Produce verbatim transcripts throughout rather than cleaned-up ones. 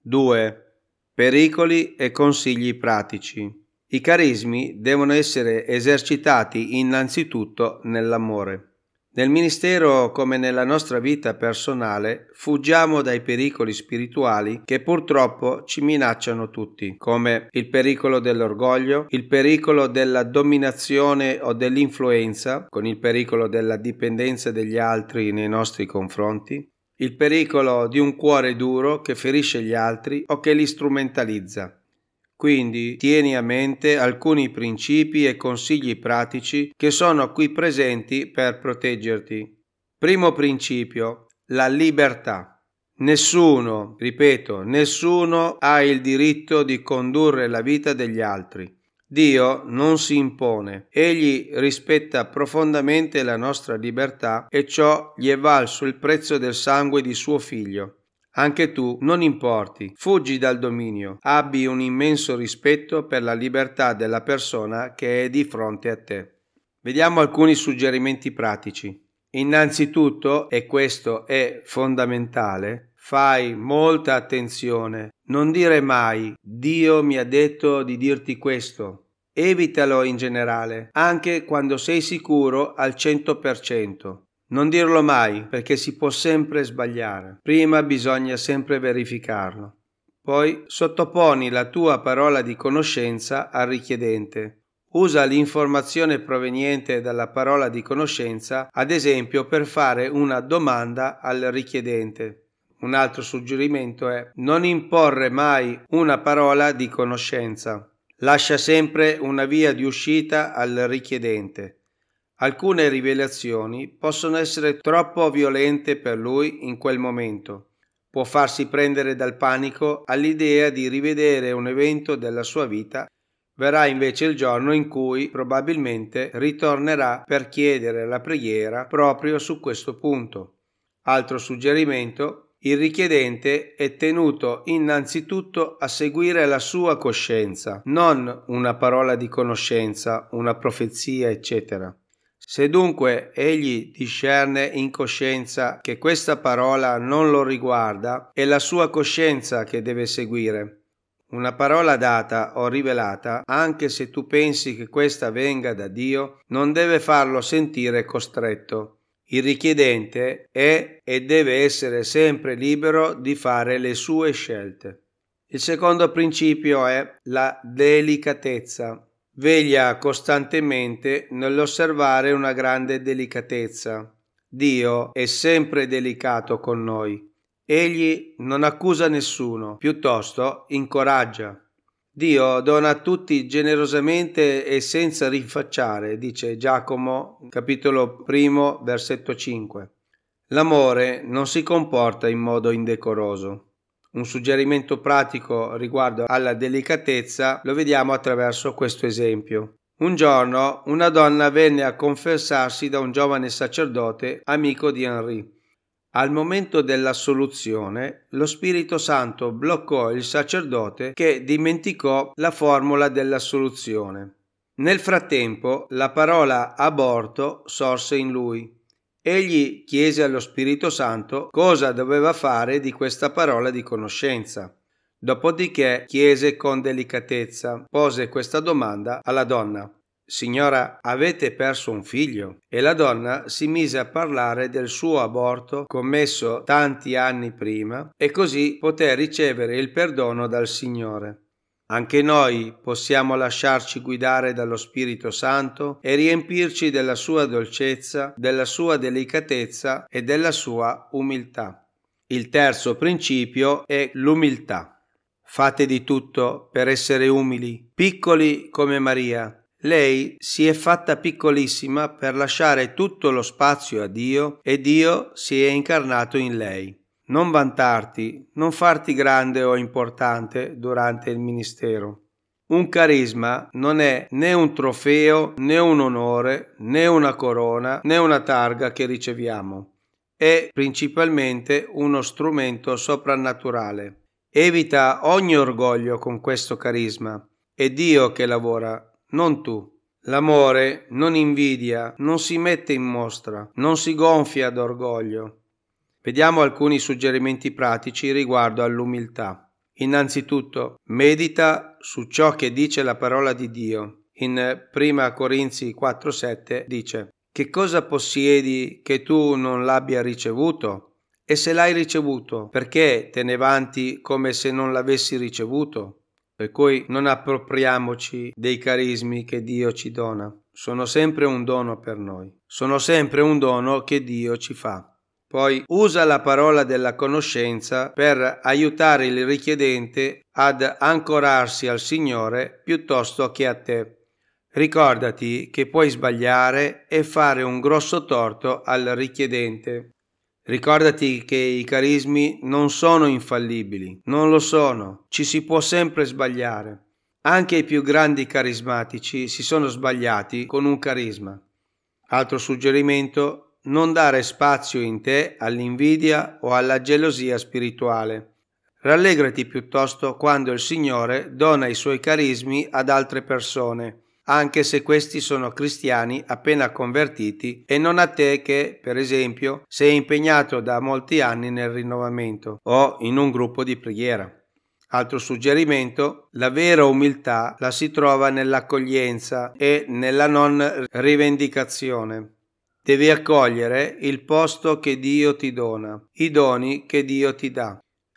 due. Pericoli e consigli pratici. I carismi devono essere esercitati innanzitutto nell'amore. Nel ministero, come nella nostra vita personale, fuggiamo dai pericoli spirituali che purtroppo ci minacciano tutti, come il pericolo dell'orgoglio, il pericolo della dominazione o dell'influenza, con il pericolo della dipendenza degli altri nei nostri confronti, il pericolo di un cuore duro che ferisce gli altri o che li strumentalizza. Quindi tieni a mente alcuni principi e consigli pratici che sono qui presenti per proteggerti. Primo principio: la libertà. Nessuno, ripeto, nessuno ha il diritto di condurre la vita degli altri. Dio non si impone, egli rispetta profondamente la nostra libertà e ciò gli è valso il prezzo del sangue di suo figlio. Anche tu non importi, fuggi dal dominio, abbi un immenso rispetto per la libertà della persona che è di fronte a te. Vediamo alcuni suggerimenti pratici. Innanzitutto, e questo è fondamentale, fai molta attenzione. Non dire mai Dio mi ha detto di dirti questo. Evitalo in generale, anche quando sei sicuro al cento per cento. Non dirlo mai, perché si può sempre sbagliare. Prima bisogna sempre verificarlo. Poi sottoponi la tua parola di conoscenza al richiedente. Usa l'informazione proveniente dalla parola di conoscenza, ad esempio, per fare una domanda al richiedente. Un altro suggerimento è: non imporre mai una parola di conoscenza. Lascia sempre una via di uscita al richiedente. Alcune rivelazioni possono essere troppo violente per lui in quel momento. Può farsi prendere dal panico all'idea di rivedere un evento della sua vita. Verrà invece il giorno in cui probabilmente ritornerà per chiedere la preghiera proprio su questo punto. Altro suggerimento: il richiedente è tenuto innanzitutto a seguire la sua coscienza, non una parola di conoscenza, una profezia, eccetera. Se dunque egli discerne in coscienza che questa parola non lo riguarda, è la sua coscienza che deve seguire. Una parola data o rivelata, anche se tu pensi che questa venga da Dio, non deve farlo sentire costretto. Il richiedente è e deve essere sempre libero di fare le sue scelte. Il secondo principio è la delicatezza. Veglia costantemente nell'osservare una grande delicatezza. Dio è sempre delicato con noi. Egli non accusa nessuno, piuttosto incoraggia. Dio dona a tutti generosamente e senza rinfacciare, dice Giacomo, capitolo primo, versetto cinque. L'amore non si comporta in modo indecoroso. Un suggerimento pratico riguardo alla delicatezza lo vediamo attraverso questo esempio. Un giorno una donna venne a confessarsi da un giovane sacerdote amico di Henri. Al momento dell'assoluzione, lo Spirito Santo bloccò il sacerdote che dimenticò la formula dell'assoluzione. Nel frattempo, la parola aborto sorse in lui. Egli chiese allo Spirito Santo cosa doveva fare di questa parola di conoscenza. Dopodiché chiese con delicatezza, pose questa domanda alla donna: Signora, avete perso un figlio? E la donna si mise a parlare del suo aborto commesso tanti anni prima e così poté ricevere il perdono dal Signore. Anche noi possiamo lasciarci guidare dallo Spirito Santo e riempirci della sua dolcezza, della sua delicatezza e della sua umiltà. Il terzo principio è l'umiltà. Fate di tutto per essere umili, piccoli come Maria. Lei si è fatta piccolissima per lasciare tutto lo spazio a Dio e Dio si è incarnato in lei. Non vantarti, non farti grande o importante durante il ministero. Un carisma non è né un trofeo, né un onore, né una corona, né una targa che riceviamo. È principalmente uno strumento soprannaturale. Evita ogni orgoglio con questo carisma. È Dio che lavora, non tu. L'amore non invidia, non si mette in mostra, non si gonfia d'orgoglio. Vediamo alcuni suggerimenti pratici riguardo all'umiltà. Innanzitutto, medita su ciò che dice la parola di Dio. In prima Corinzi quattro sette dice: che cosa possiedi che tu non l'abbia ricevuto? E se l'hai ricevuto, perché te ne vanti come se non l'avessi ricevuto? Per cui non appropriamoci dei carismi che Dio ci dona. Sono sempre un dono per noi. Sono sempre un dono che Dio ci fa. Poi usa la parola della conoscenza per aiutare il richiedente ad ancorarsi al Signore piuttosto che a te. Ricordati che puoi sbagliare e fare un grosso torto al richiedente. Ricordati che i carismi non sono infallibili, non lo sono, ci si può sempre sbagliare. Anche i più grandi carismatici si sono sbagliati con un carisma. Altro suggerimento: non dare spazio in te all'invidia o alla gelosia spirituale. Rallegrati piuttosto quando il Signore dona i suoi carismi ad altre persone, anche se questi sono cristiani appena convertiti e non a te che, per esempio, sei impegnato da molti anni nel rinnovamento o in un gruppo di preghiera. Altro suggerimento: la vera umiltà la si trova nell'accoglienza e nella non rivendicazione. Devi accogliere il posto che Dio ti dona, i doni che Dio ti dà.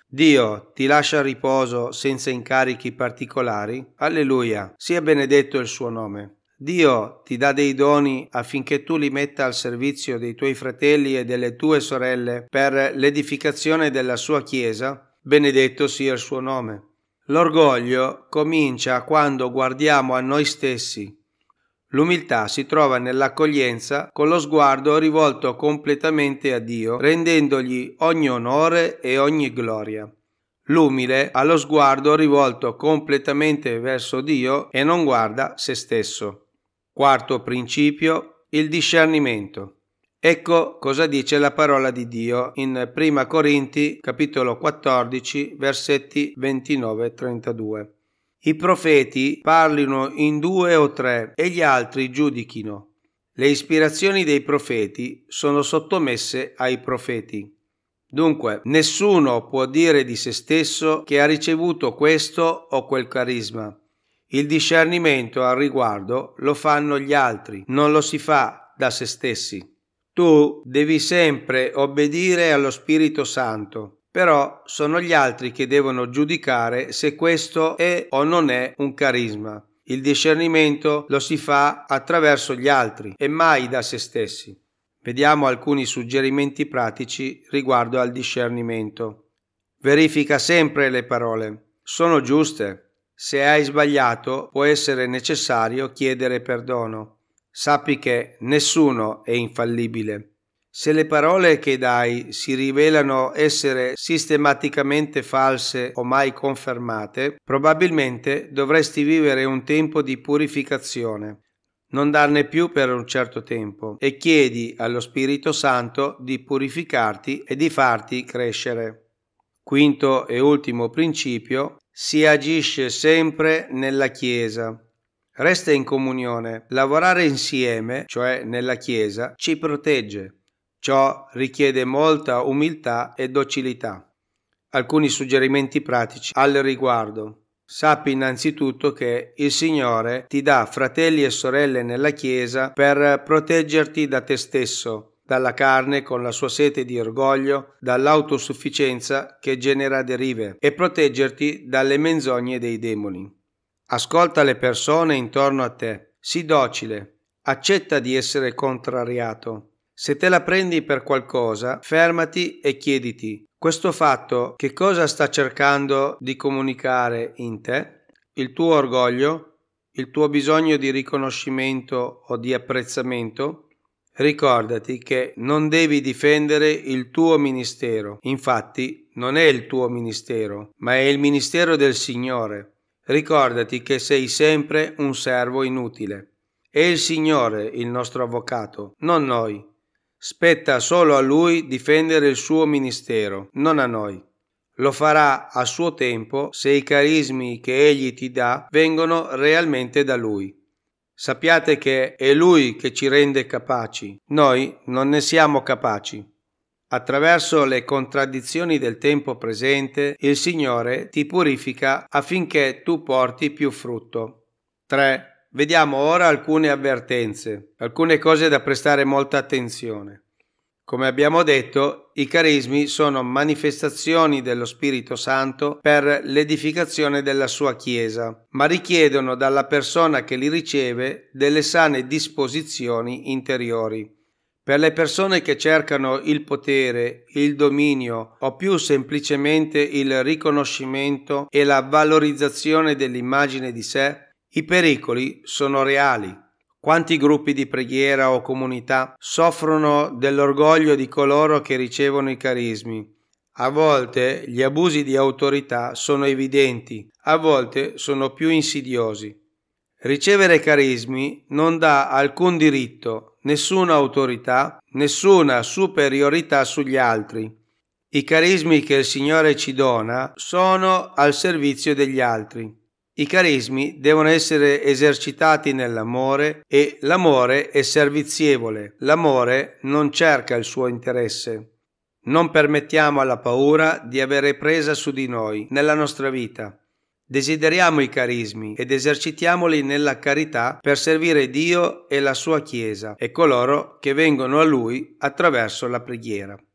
Dio ti lascia riposo senza incarichi particolari? Alleluia, sia benedetto il suo nome. Dio ti dà dei doni affinché tu li metta al servizio dei tuoi fratelli e delle tue sorelle per l'edificazione della sua Chiesa? Benedetto sia il suo nome. L'orgoglio comincia quando guardiamo a noi stessi. L'umiltà si trova nell'accoglienza con lo sguardo rivolto completamente a Dio, rendendogli ogni onore e ogni gloria. L'umile ha lo sguardo rivolto completamente verso Dio e non guarda se stesso. Quarto principio: il discernimento. Ecco cosa dice la parola di Dio in prima Corinti capitolo quattordici versetti ventinove trentadue. I profeti parlino in due o tre e gli altri giudichino. Le ispirazioni dei profeti sono sottomesse ai profeti. Dunque, nessuno può dire di se stesso che ha ricevuto questo o quel carisma. Il discernimento al riguardo lo fanno gli altri, non lo si fa da se stessi. Tu devi sempre obbedire allo Spirito Santo. Però sono gli altri che devono giudicare se questo è o non è un carisma. Il discernimento lo si fa attraverso gli altri e mai da se stessi. Vediamo alcuni suggerimenti pratici riguardo al discernimento. Verifica sempre le parole. Sono giuste? Se hai sbagliato, può essere necessario chiedere perdono. Sappi che nessuno è infallibile. Se le parole che dai si rivelano essere sistematicamente false o mai confermate, probabilmente dovresti vivere un tempo di purificazione. Non darne più per un certo tempo e chiedi allo Spirito Santo di purificarti e di farti crescere. Quinto e ultimo principio: si agisce sempre nella Chiesa. Resta in comunione. Lavorare insieme, cioè nella Chiesa, ci protegge. Ciò richiede molta umiltà e docilità. Alcuni suggerimenti pratici al riguardo. Sappi innanzitutto che il Signore ti dà fratelli e sorelle nella Chiesa per proteggerti da te stesso, dalla carne con la sua sete di orgoglio, dall'autosufficienza che genera derive e proteggerti dalle menzogne dei demoni. Ascolta le persone intorno a te, sii docile, accetta di essere contrariato. Se te la prendi per qualcosa, fermati e chiediti: questo fatto che cosa sta cercando di comunicare in te? Il tuo orgoglio? Il tuo bisogno di riconoscimento o di apprezzamento? Ricordati che non devi difendere il tuo ministero. Infatti, non è il tuo ministero, ma è il ministero del Signore. Ricordati che sei sempre un servo inutile. È il Signore il nostro avvocato, non noi. Spetta solo a Lui difendere il suo ministero, non a noi. Lo farà a suo tempo se i carismi che Egli ti dà vengono realmente da Lui. Sappiate che è Lui che ci rende capaci, noi non ne siamo capaci. Attraverso le contraddizioni del tempo presente, il Signore ti purifica affinché tu porti più frutto. tre. Vediamo ora alcune avvertenze, alcune cose da prestare molta attenzione. Come abbiamo detto, i carismi sono manifestazioni dello Spirito Santo per l'edificazione della sua Chiesa, ma richiedono dalla persona che li riceve delle sane disposizioni interiori. Per le persone che cercano il potere, il dominio o più semplicemente il riconoscimento e la valorizzazione dell'immagine di sé, i pericoli sono reali. Quanti gruppi di preghiera o comunità soffrono dell'orgoglio di coloro che ricevono i carismi? A volte gli abusi di autorità sono evidenti, a volte sono più insidiosi. Ricevere carismi non dà alcun diritto, nessuna autorità, nessuna superiorità sugli altri. I carismi che il Signore ci dona sono al servizio degli altri. I carismi devono essere esercitati nell'amore e l'amore è servizievole. L'amore non cerca il suo interesse. Non permettiamo alla paura di avere presa su di noi nella nostra vita. Desideriamo i carismi ed esercitiamoli nella carità per servire Dio e la sua Chiesa e coloro che vengono a Lui attraverso la preghiera.